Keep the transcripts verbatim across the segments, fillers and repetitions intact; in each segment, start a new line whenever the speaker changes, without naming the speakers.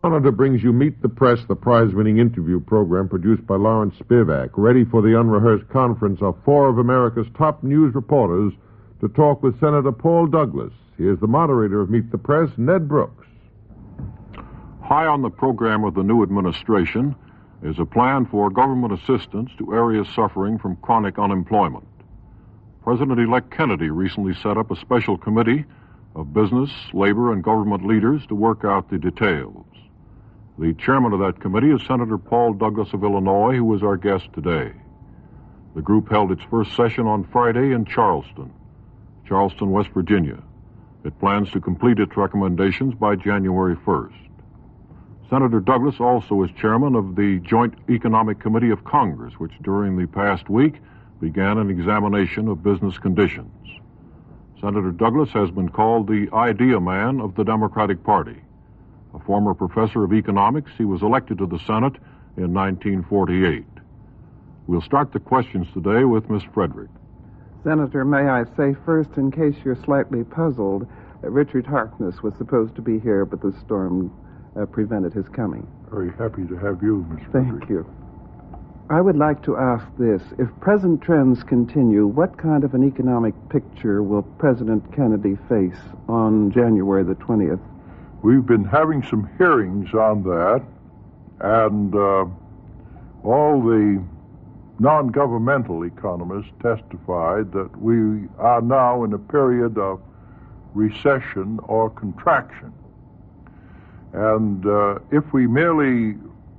Canada brings you Meet the Press, the prize-winning interview program produced by Lawrence Spivak. Ready for the unrehearsed conference of four of America's top news reporters to talk with Senator Paul Douglas. Here's the moderator of Meet the Press, Ned Brooks.
High on the program of the new administration is a plan for government assistance to areas suffering from chronic unemployment. President-elect Kennedy recently set up a special committee of business, labor, and government leaders to work out the details. The chairman of that committee is Senator Paul Douglas of Illinois, who is our guest today. The group held its first session on Friday in Charleston, Charleston, West Virginia. It plans to complete its recommendations by January first. Senator Douglas also is chairman of the Joint Economic Committee of Congress, which during the past week began an examination of business conditions. Senator Douglas has been called the idea man of the Democratic Party. A former professor of economics, he was elected to the Senate in nineteen forty-eight. We'll start the questions today with Miss Frederick.
Senator, may I say first, in case you're slightly puzzled, that Richard Harkness was supposed to be here, but the storm uh, prevented his coming.
Very happy to have you, Miss Frederick.
Thank you. I would like to ask this. If present trends continue, what kind of an economic picture will President Kennedy face on January the twentieth?
We've been having some hearings on that, and uh, all the non-governmental economists testified that we are now in a period of recession or contraction. And uh, if we merely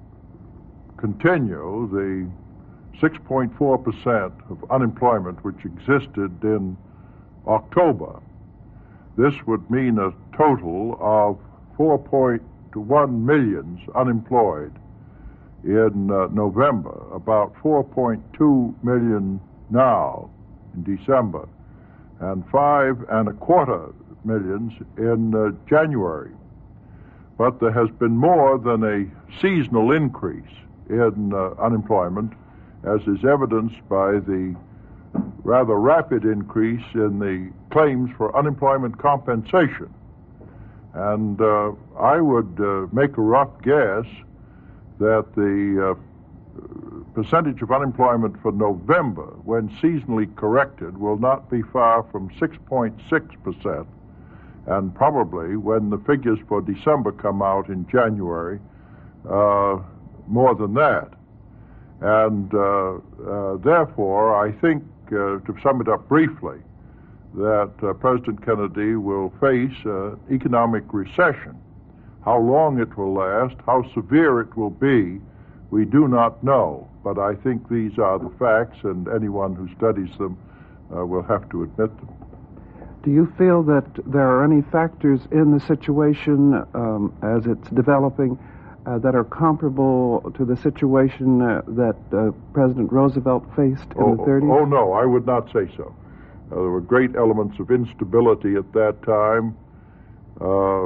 continue the six point four percent of unemployment which existed in October, this would mean a total of four point one million unemployed in uh, November, about four point two million now in December, and five and a quarter millions in uh, January. But there has been more than a seasonal increase in uh, unemployment, as is evidenced by the rather rapid increase in the claims for unemployment compensation. And uh, I would uh, make a rough guess that the uh, percentage of unemployment for November, when seasonally corrected, will not be far from six point six percent. And probably when the figures for December come out in January, uh, more than that. And uh, uh, therefore, I think, uh, to sum it up briefly, that uh, President Kennedy will face uh, economic recession. How long it will last, how severe it will be, we do not know. But I think these are the facts, and anyone who studies them uh, will have to admit them.
Do you feel that there are any factors in the situation um, as it's developing uh, that are comparable to the situation uh, that uh, President Roosevelt faced in
oh,
the thirties?
Oh, no, I would not say so. Uh, there were great elements of instability at that time. Uh,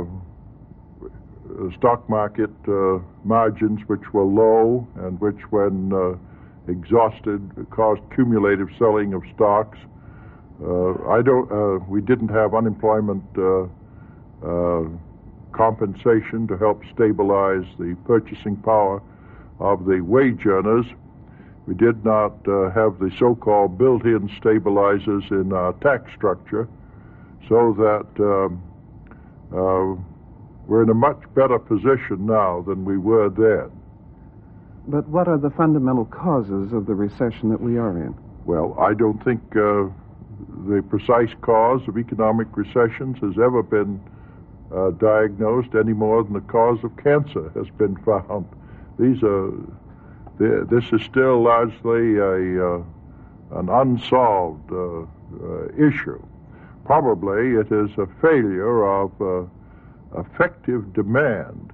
stock market uh, margins which were low and which, when uh, exhausted, caused cumulative selling of stocks. Uh, I don't. Uh, we didn't have unemployment uh, uh, compensation to help stabilize the purchasing power of the wage earners. We did not uh, have the so-called built-in stabilizers in our tax structure, so that um, uh, we're in a much better position now than we were then.
But what are the fundamental causes of the recession that we are in?
Well, I don't think uh, the precise cause of economic recessions has ever been uh, diagnosed any more than the cause of cancer has been found. These are, the, this is still largely a, uh, an unsolved uh, uh, issue. Probably it is a failure of uh, effective demand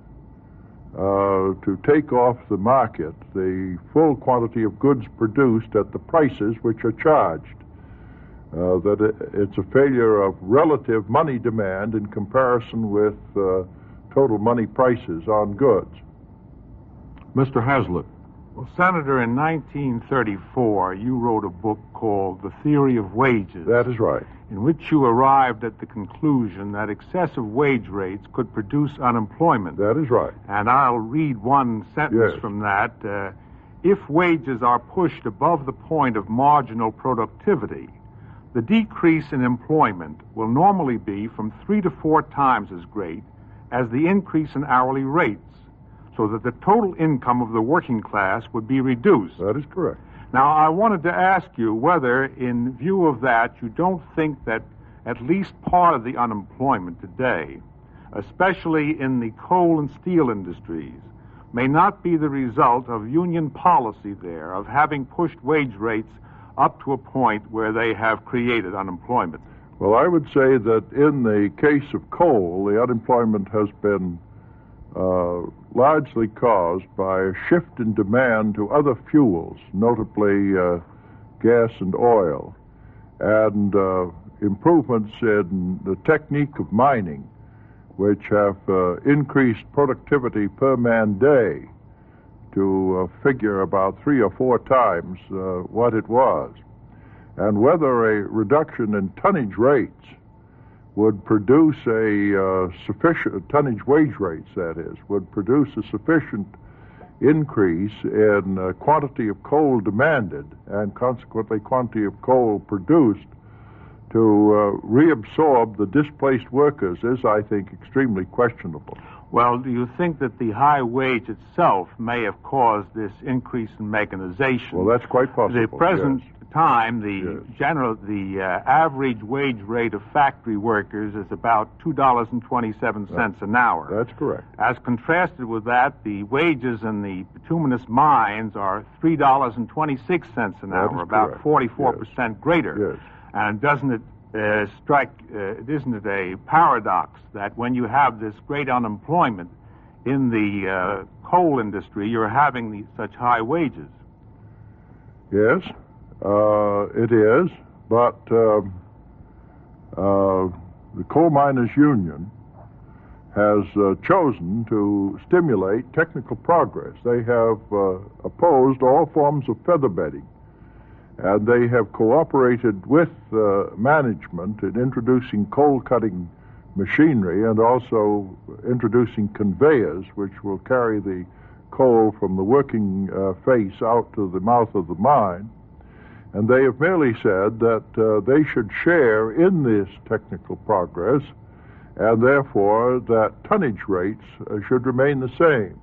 uh, to take off the market the full quantity of goods produced at the prices which are charged. Uh, that it, it's a failure of relative money demand in comparison with uh, total money prices on goods.
Mister Hazlitt,
Well, Senator, in nineteen thirty-four, you wrote a book called The Theory of Wages.
That is right.
In which you arrived at the conclusion that excessive wage rates could produce unemployment.
That is right.
And I'll read one sentence
Yes.
from that. Uh, if wages are pushed above the point of marginal productivity, the decrease in employment will normally be from three to four times as great as the increase in hourly rates, so that the total income of the working class would be reduced.
That is correct.
Now, I wanted to ask you whether, in view of that, you don't think that at least part of the unemployment today, especially in the coal and steel industries, may not be the result of union policy there, of having pushed wage rates up to a point where they have created unemployment.
Well, I would say that in the case of coal, the unemployment has been uh, largely caused by a shift in demand to other fuels, notably uh, gas and oil, and uh, improvements in the technique of mining, which have uh, increased productivity per man day to uh, figure about three or four times uh, what it was. And whether a reduction in tonnage rates would produce a uh, sufficient, tonnage wage rates, that is, would produce a sufficient increase in uh, quantity of coal demanded and consequently quantity of coal produced to uh, reabsorb the displaced workers is, I think, extremely questionable.
Well, do you think that the high wage itself may have caused this increase in mechanization?
Well, that's quite possible.
The present
yes.
time, the
Yes.
general, the uh, average wage rate of factory workers is about two dollars and twenty-seven cents an hour.
That's correct.
As contrasted with that, the wages in the bituminous mines are three dollars and twenty-six cents an
That
hour,
is
about
correct.
forty-four percent greater.
Yes.
And doesn't it uh, strike, uh, isn't it a paradox that when you have this great unemployment in the uh, coal industry, you're having the, such high wages?
Yes, uh, it is, but um, uh, the Coal Miners Union has uh, chosen to stimulate technical progress. They have uh, opposed all forms of featherbedding, and they have cooperated with uh, management in introducing coal-cutting machinery and also introducing conveyors which will carry the coal from the working uh, face out to the mouth of the mine. And they have merely said that uh, they should share in this technical progress, and therefore that tonnage rates uh, should remain the same,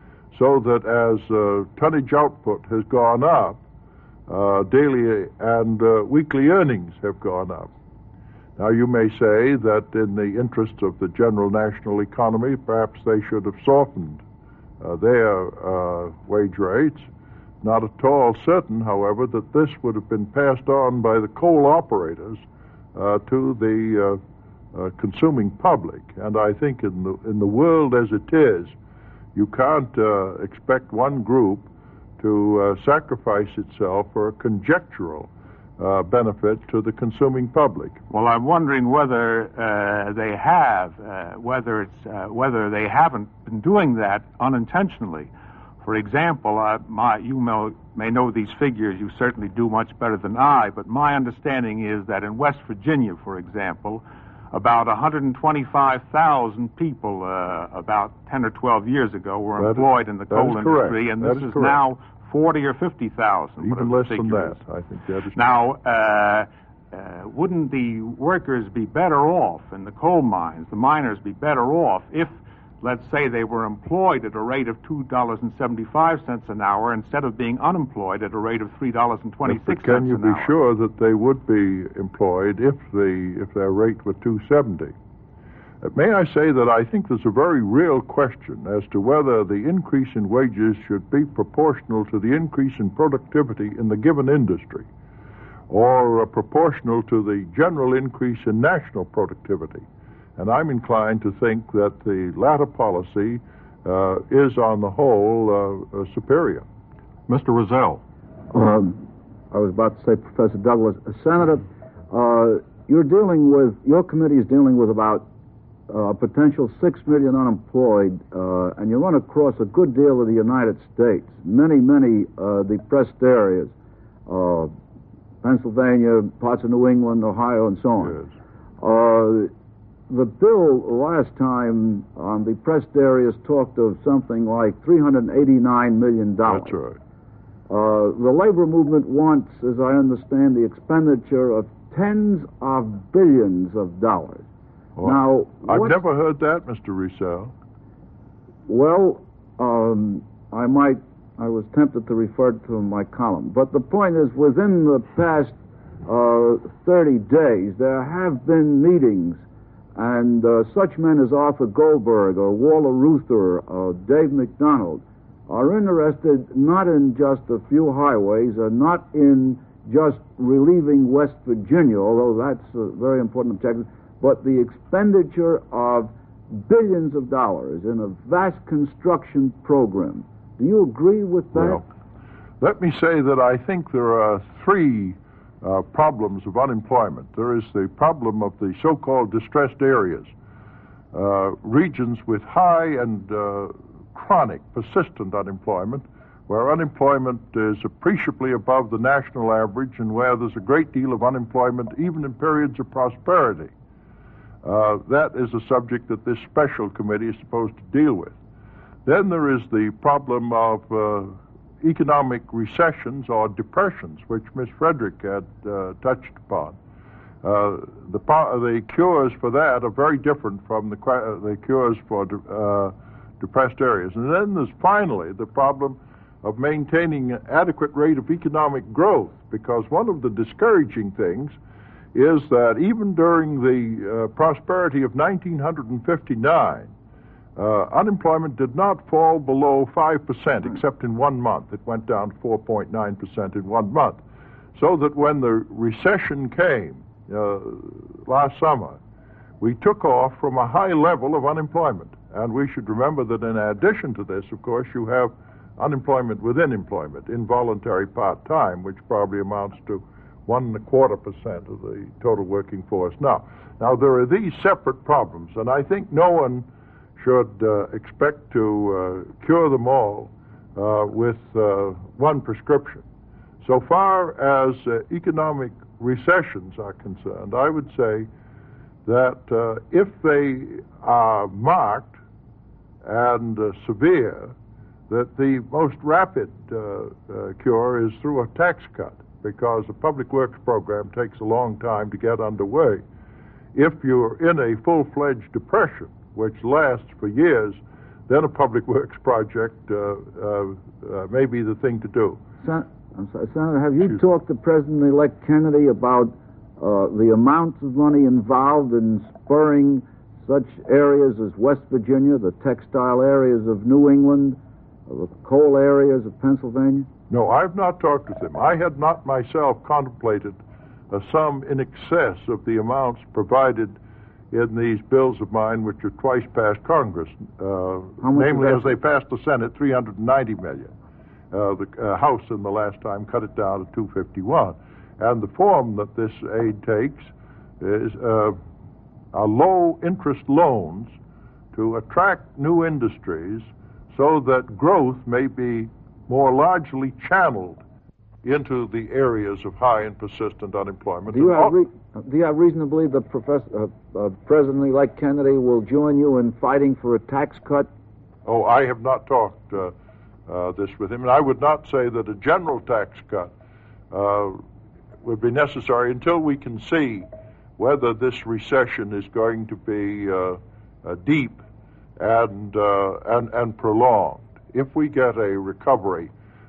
so that as uh, tonnage output has gone up, uh, daily and uh, weekly earnings have gone up. Now, you may say that in the interest of the general national economy, perhaps they should have softened uh, their uh, wage rates. Not at all certain, however, that this would have been passed on by the coal operators uh, to the uh, uh, consuming public. And I think in the in the world as it is, you can't uh, expect one group to uh, sacrifice itself for a conjectural uh, benefit to the consuming public.
Well, I'm wondering whether uh, they have, uh, whether it's uh, whether they haven't been doing that unintentionally. For example, uh, my, you may, may know these figures. You certainly do much better than I, but my understanding is that in West Virginia, for example, about one hundred twenty-five thousand people uh, about ten or twelve years ago were
That
employed
is,
in the
that
coal
is
industry,
correct.
and
That
this
is
is,
correct.
now forty or fifty thousand.
Even less than that, I think that is
Now, uh, uh, wouldn't the workers be better off in the coal mines, the miners be better off if, let's say, they were employed at a rate of two dollars and seventy-five cents an hour instead of being unemployed at a rate of three dollars and twenty-six cents
But can you
an
be
hour?
sure that they would be employed if the if their rate were two seventy? Uh, may I say that I think there's a very real question as to whether the increase in wages should be proportional to the increase in productivity in the given industry, or uh, proportional to the general increase in national productivity. And I'm inclined to think that the latter policy uh, is, on the whole, uh, uh, superior.
Mister Rozelle.
Um, I was about to say, Professor Douglas, uh, Senator, uh, you're dealing with, your committee is dealing with about uh, a potential six million unemployed, uh, and you run across a good deal of the United States, many, many uh, depressed areas, uh, Pennsylvania, parts of New England, Ohio, and so on.
Yes.
Uh, the bill last time on depressed areas talked of something like three hundred eighty-nine million dollars.
That's right.
Uh, the labor movement wants, as I understand, the expenditure of tens of billions of dollars.
Well,
now,
I've
what,
never heard that, Mister Roussel.
Well, um, I might, I was tempted to refer to my column. But the point is, within the past uh, thirty days, there have been meetings, and uh, such men as Arthur Goldberg or Walter Reuther or Dave McDonald are interested not in just a few highways or not in just relieving West Virginia, although that's a very important objective, but the expenditure of billions of dollars in a vast construction program. Do you agree with that?
Well, let me say that I think there are three uh, problems of unemployment. There is the problem of the so-called distressed areas, uh, regions with high and uh, chronic, persistent unemployment, where unemployment is appreciably above the national average and where there's a great deal of unemployment even in periods of prosperity. Uh, that is a subject that this special committee is supposed to deal with. Then there is the problem of uh, economic recessions or depressions, which Miss Frederick had uh, touched upon. Uh, the, the cures for that are very different from the, the cures for uh, depressed areas. And then there's finally the problem of maintaining an adequate rate of economic growth, because one of the discouraging things is that even during the uh, prosperity of nineteen fifty-nine, uh, unemployment did not fall below five percent, except in one month. It went down to four point nine percent in one month. So that when the recession came uh, last summer, we took off from a high level of unemployment. And we should remember that in addition to this, of course, you have unemployment within employment, involuntary part-time, which probably amounts to one and a quarter percent of the total working force now. Now, there are these separate problems, and I think no one should uh, expect to uh, cure them all uh, with uh, one prescription. So far as uh, economic recessions are concerned, I would say that uh, if they are marked and uh, severe, that the most rapid uh, uh, cure is through a tax cut, because the public works program takes a long time to get underway. If you're in a full-fledged depression, which lasts for years, then a public works project uh, uh, uh, may be the thing to do.
Sen- I'm sorry, Senator, have you talked to President-elect Kennedy about uh, the amount of money involved in spurring such areas as West Virginia, the textile areas of New England, the coal areas of Pennsylvania?
No, I've not talked with him. I had not myself contemplated a sum in excess of the amounts provided in these bills of mine, which are twice passed Congress. Uh, namely, as they passed the Senate, three hundred ninety million. Uh, the uh, House in the last time cut it down to two hundred fifty-one. And the form that this aid takes is uh, a low-interest loans to attract new industries so that growth may be more largely channeled into the areas of high and persistent unemployment.
Do you have, re- do you have reason to believe that Professor, uh, uh, President-elect Kennedy will join you in fighting for a tax cut?
Oh, I have not talked uh, uh, this with him, and I would not say that a general tax cut uh, would be necessary until we can see whether this recession is going to be uh, uh, deep and, uh, and and prolonged. If we get a recovery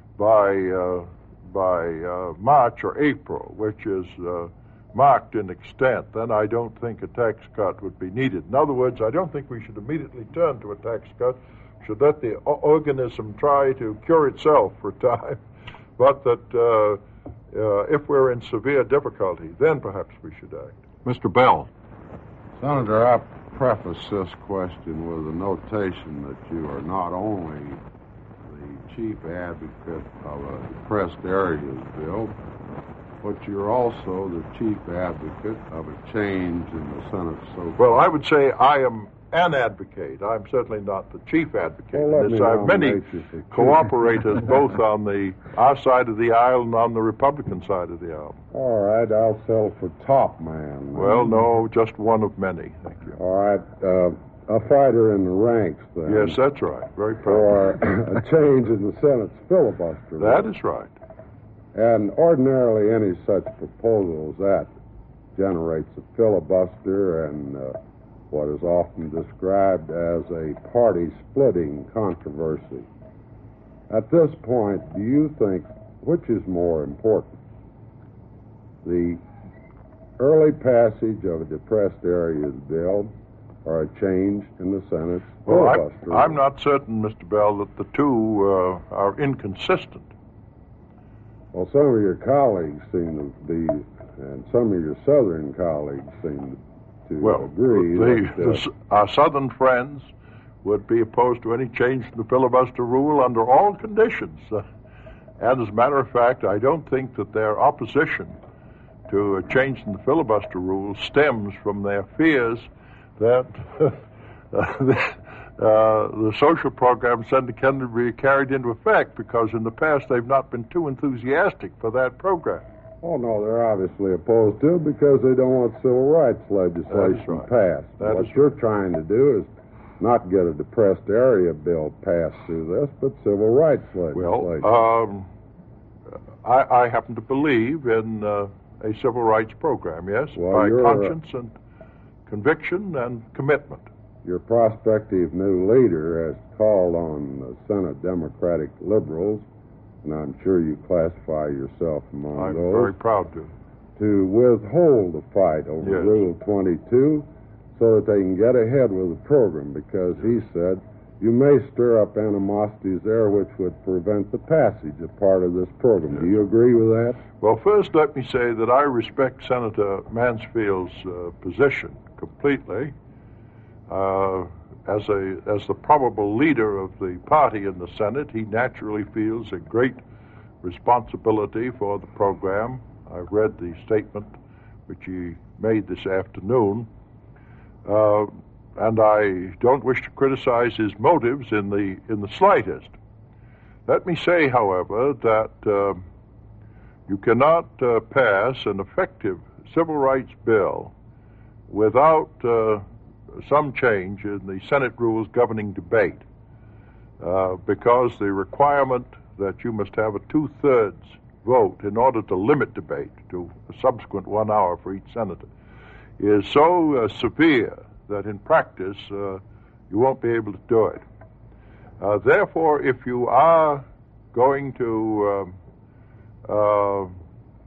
by uh, by uh, March or April, which is uh, marked in extent, then I don't think a tax cut would be needed. In other words, I don't think we should immediately turn to a tax cut. We should let the organism try to cure itself for a time, but that uh, uh, if we're in severe difficulty, then perhaps we should act.
Mister Bell.
Senator, I preface this question with a notation that you are not only the chief advocate of a depressed areas bill, but you're also the chief advocate of a change in the Senate. So,
well, I would say I am an advocate. I'm certainly not the chief advocate.
Well,
in this. I have many cooperators, both on the our side of the aisle and on the Republican side of the aisle.
All right, I'll settle for top man.
Well, no, just one of many. Thank you.
All right, uh, a fighter in the ranks, then.
Yes, that's right. Very
For
proud.
a change in the Senate's filibuster.
That is right.
And ordinarily, any such proposal as that generates a filibuster and uh, what is often described as a party-splitting controversy. At this point, do you think, which is more important, the early passage of a depressed areas bill or a change in the Senate's
well,
filibuster?
I, I'm not certain, Mister Bell, that the two uh, are inconsistent.
Well, some of your colleagues seem to be, and some of your Southern colleagues seem to
well,
agree.
The,
that, uh,
the, our Southern friends would be opposed to any change in the filibuster rule under all conditions. Uh, and as a matter of fact, I don't think that their opposition to a change in the filibuster rule stems from their fears that uh, the, uh, the social program Senator Kennedy will be carried into effect, because in the past they've not been too enthusiastic for that program.
Oh, no, they're obviously opposed to it because they don't want civil rights legislation
right.
passed.
That
what
is
you're trying to do is not get a depressed area bill passed through this, but civil rights legislation.
Well, um, I, I happen to believe in uh, a civil rights program, yes,
well,
by
you're,
conscience and conviction and commitment.
Your prospective new leader has called on the Senate Democratic liberals, and I'm sure you classify yourself among
I'm
those,
very proud to.
to withhold the fight over
Yes.
Rule twenty-two so that they can get ahead with the program, because he said you may stir up animosities there which would prevent the passage of part of this program.
Yes.
Do you agree with that?
Well, first let me say that I respect Senator Mansfield's uh, position completely. Uh, as a as the probable leader of the party in the Senate, he naturally feels a great responsibility for the program. I've read the statement which he made this afternoon, uh, and I don't wish to criticize his motives in the in the slightest. Let me say, however, that uh, you cannot uh, pass an effective civil rights bill without uh, some change in the Senate rules governing debate, uh, because the requirement that you must have a two-thirds vote in order to limit debate to a subsequent one hour for each senator is so uh, severe that in practice uh, you won't be able to do it. Uh, therefore, if you are going to uh, uh,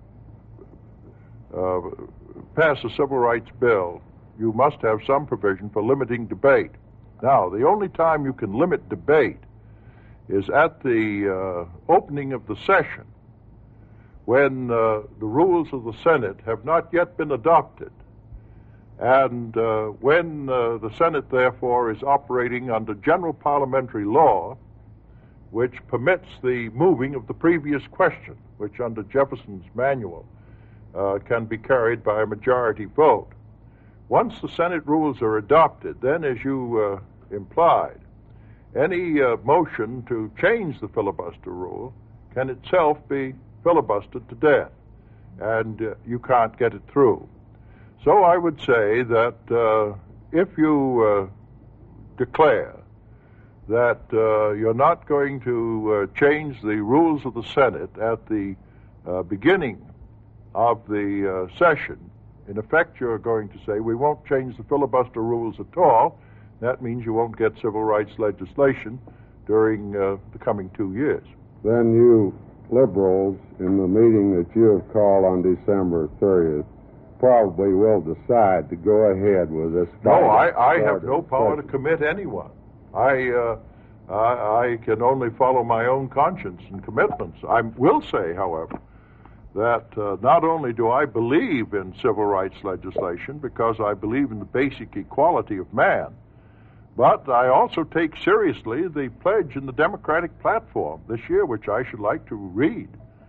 uh, pass a civil rights bill, you must have some provision for limiting debate. Now, the only time you can limit debate is at the uh, opening of the session, when uh, the rules of the Senate have not yet been adopted, and uh, when uh, the Senate, therefore, is operating under general parliamentary law, which permits the moving of the previous question, which under Jefferson's manual uh, can be carried by a majority vote. Once the Senate rules are adopted, then, as you uh, implied, any uh, motion to change the filibuster rule can itself be filibustered to death, and uh, you can't get it through. So I would say that uh, if you uh, declare that uh, you're not going to uh, change the rules of the Senate at the uh, beginning of the uh, session, in effect, you're going to say, we won't change the filibuster rules at all. That means you won't get civil rights legislation during uh, the coming two years.
Then you liberals, in the meeting that you have called on December thirtieth, probably will decide to go ahead with this.
No, I, I have no power to commit anyone. I, uh, I, I can only follow my own conscience and commitments. I will say, however, that uh, not only do I believe in civil rights legislation because I believe in the basic equality of man, but I also take seriously the pledge in the Democratic platform this year, which I should like to read,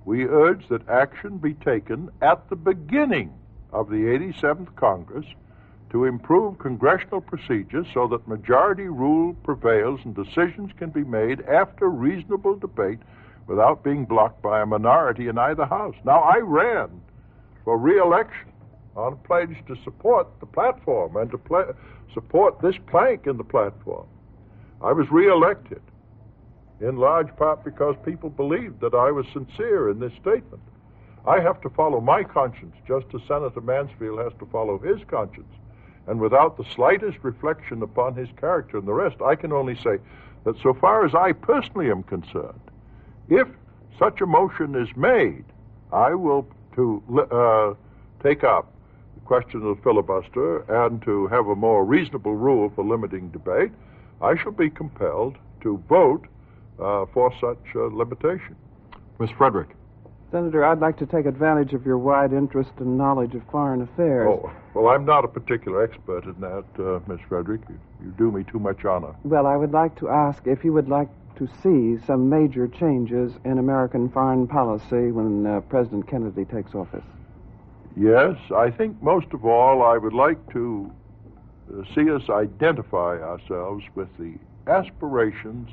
we urge that action be taken at the beginning of the eighty-seventh Congress to improve congressional procedures so that majority rule prevails and decisions can be made after reasonable debate without being blocked by a minority in either house. Now, I ran for re-election on a pledge to support the platform and to pl- support this plank in the platform. I was re-elected in large part because people believed that I was sincere in this statement. I have to follow my conscience just as Senator Mansfield has to follow his conscience. And without the slightest reflection upon his character and the rest, I can only say that so far as I personally am concerned, if such a motion is made, I will to uh, take up the question of the filibuster and to have a more reasonable rule for limiting debate. I shall be compelled to vote uh, for such uh, limitation.
Miz Frederick.
Senator, I'd like to take advantage of your wide interest and knowledge of foreign affairs.
Oh, well, I'm not a particular expert in that, uh, Miss Frederick. You, you do me too much honor.
Well, I would like to ask if you would like to see some major changes in American foreign policy when uh, President Kennedy takes office.
Yes, I think most of all I would like to uh, see us identify ourselves with the aspirations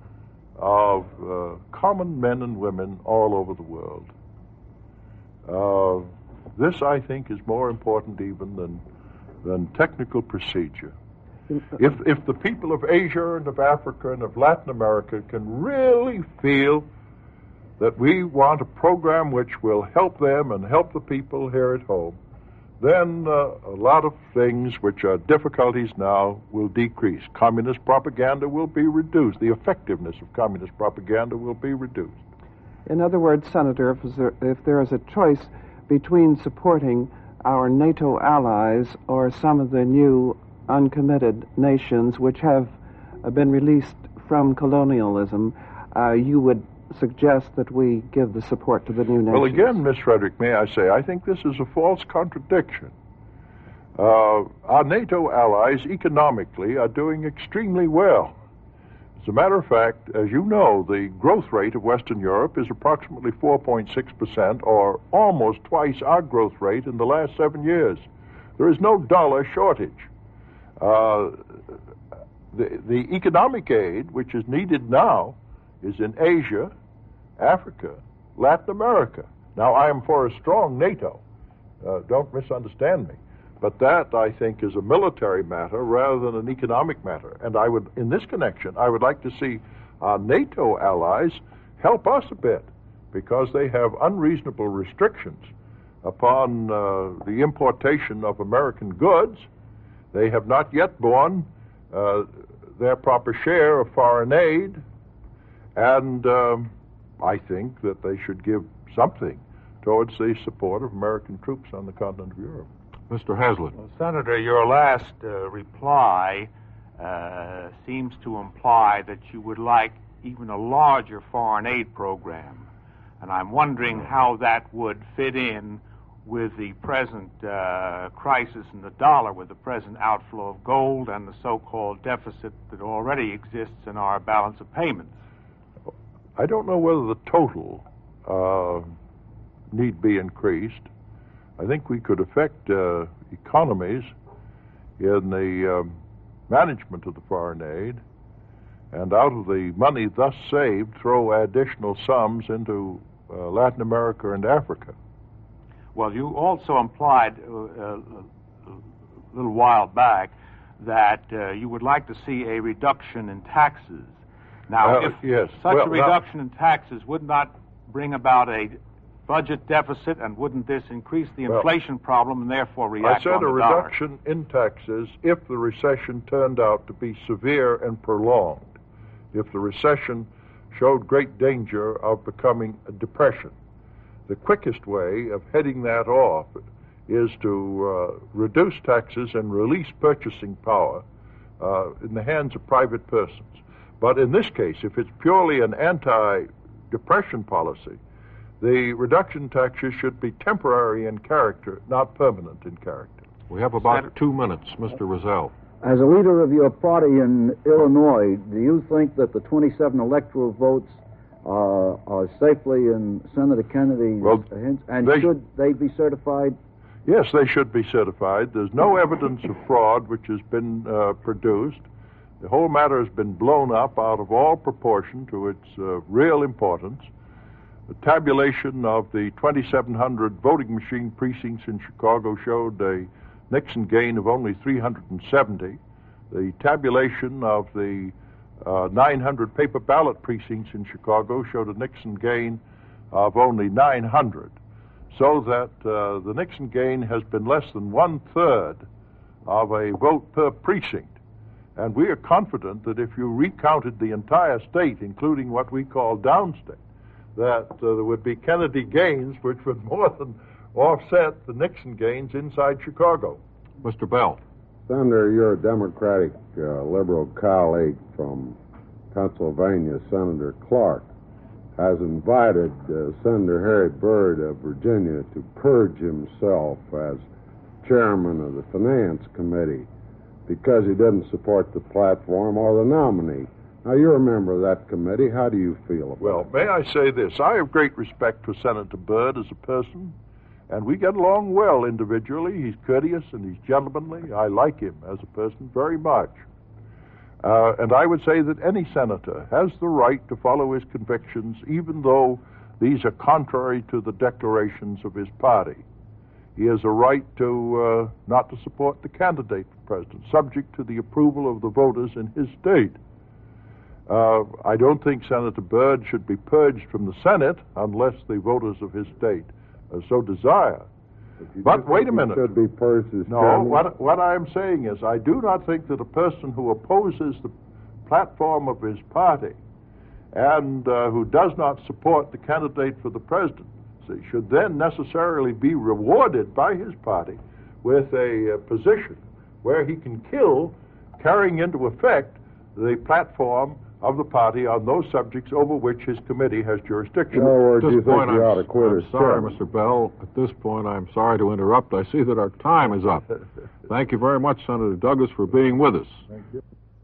of uh, common men and women all over the world. Uh, this, I think, is more important even than than technical procedure. If if the people of Asia and of Africa and of Latin America can really feel that we want a program which will help them and help the people here at home, then uh, a lot of things which are difficulties now will decrease. Communist propaganda will be reduced. The effectiveness of communist propaganda will be reduced.
In other words, Senator, if there, if there is a choice between supporting our NATO allies or some of the new uncommitted nations which have uh, been released from colonialism, uh, you would suggest that we give the support to the new nations.
Well, again, Miss Frederick, may I say, I think this is a false contradiction. Uh, our NATO allies economically are doing extremely well. As a matter of fact, as you know, the growth rate of Western Europe is approximately four point six percent, or almost twice our growth rate in the last seven years. There is no dollar shortage. Uh, the, the economic aid, which is needed now, is in Asia, Africa, Latin America. Now, I am for a strong NATO. Uh, don't misunderstand me. But that, I think, is a military matter rather than an economic matter. And I would, in this connection, I would like to see our NATO allies help us a bit, because they have unreasonable restrictions upon uh, the importation of American goods. They have not yet borne uh, their proper share of foreign aid, and um, I think that they should give something towards the support of American troops on the continent of Europe.
Mister Hazlitt.
Well, Senator, your last uh, reply uh, seems to imply that you would like even a larger foreign aid program. And I'm wondering how that would fit in with the present uh, crisis in the dollar, with the present outflow of gold and the so-called deficit that already exists in our balance of payments.
I don't know whether the total uh, need be increased. I think we could affect uh, economies in the um, management of the foreign aid, and out of the money thus saved, throw additional sums into uh, Latin America and Africa.
Well, you also implied uh, a little while back that uh, you would like to see a reduction in taxes. Now,
uh,
if
yes.
such
well,
a reduction in taxes would not bring about a budget deficit, and wouldn't this increase the inflation well, problem and therefore react
I said
on the
a reduction
dollar?
in taxes if the recession turned out to be severe and prolonged, if the recession showed great danger of becoming a depression. The quickest way of heading that off is to uh, reduce taxes and release purchasing power uh, in the hands of private persons. But in this case, if it's purely an anti-depression policy, the reduction in taxes should be temporary in character, not permanent in character.
We have about two minutes. Mister Rozelle.
As a leader of your party in Illinois, do you think that the twenty-seven electoral votes uh, uh, safely in Senator Kennedy's
Well,
hints? And
they-
should they be certified?
Yes, they should be certified. There's no evidence of fraud which has been uh, produced. The whole matter has been blown up out of all proportion to its uh, real importance. The tabulation of the twenty-seven hundred voting machine precincts in Chicago showed a Nixon gain of only three hundred seventy. The tabulation of the uh, nine hundred paper ballot precincts in Chicago showed a Nixon gain of only nine hundred. So that uh, the Nixon gain has been less than one-third of a vote per precinct. And we are confident that if you recounted the entire state, including what we call downstate, that uh, there would be Kennedy gains which would more than offset the Nixon gains inside Chicago.
Mister Bell.
Senator, your Democratic uh, liberal colleague from Pennsylvania, Senator Clark, has invited uh, Senator Harry Byrd of Virginia to purge himself as chairman of the Finance Committee because he didn't support the platform or the nominee. Now, you're a member of that committee. How do you feel about
Well,
it?
may I say this? I have great respect for Senator Byrd as a person, and we get along well individually. He's courteous and he's gentlemanly. I like him as a person very much. Uh, and I would say that any senator has the right to follow his convictions, even though these are contrary to the declarations of his party. He has a right to uh, not to support the candidate for president, subject to the approval of the voters in his state. Uh, I don't think Senator Byrd should be purged from the Senate unless the voters of his state uh, so desire.
You
But
do
wait
think
a
he
minute.
should be purged as
No,
chairman?
what, what I'm saying is I do not think that a person who opposes the platform of his party and uh, who does not support the candidate for the presidency should then necessarily be rewarded by his party with a uh, position where he can kill, carrying into effect the platform of the party on those subjects over which his committee has jurisdiction.
In other words,
At
you
this
think
point,
he
I'm,
ought to quit
I'm
as
sorry,
chairman?
Mister Bell. At this point, I'm sorry to interrupt. I see that our time is up. Thank you very much, Senator Douglas, for being with us.
Thank you.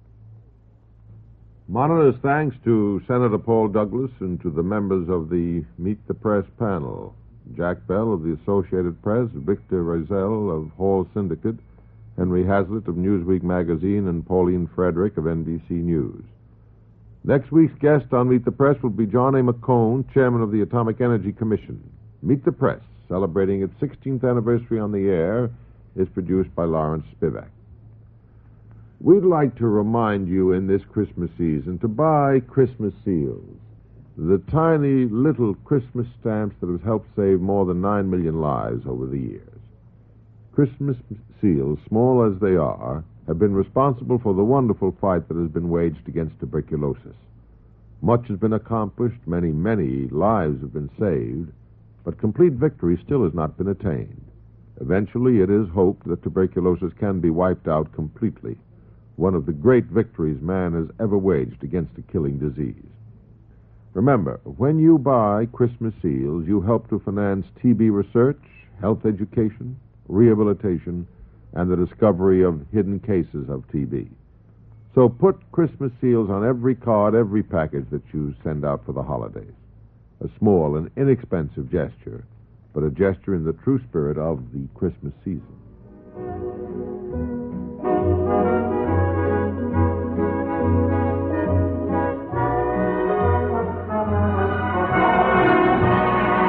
Monitor's thanks to Senator Paul Douglas and to the members of the Meet the Press panel. Jack Bell of the Associated Press, Victor Razel of Hall Syndicate, Henry Hazlitt of Newsweek Magazine, and Pauline Frederick of N B C News. Next week's guest on Meet the Press will be John A. McCone, chairman of the Atomic Energy Commission. Meet the Press, celebrating its sixteenth anniversary on the air, is produced by Lawrence Spivak. We'd like to remind you in this Christmas season to buy Christmas seals, the tiny little Christmas stamps that have helped save more than nine million lives over the years. Christmas seals, small as they are, have been responsible for the wonderful fight that has been waged against tuberculosis. Much has been accomplished, many, many lives have been saved, but complete victory still has not been attained. Eventually, it is hoped that tuberculosis can be wiped out completely, one of the great victories man has ever waged against a killing disease. Remember, when you buy Christmas seals, you help to finance T B research, health education, rehabilitation, and the discovery of hidden cases of T B. So put Christmas seals on every card, every package that you send out for the holidays. A small and inexpensive gesture, but a gesture in the true spirit of the Christmas season.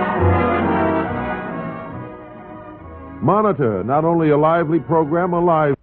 Monitor, not only a lively program, a live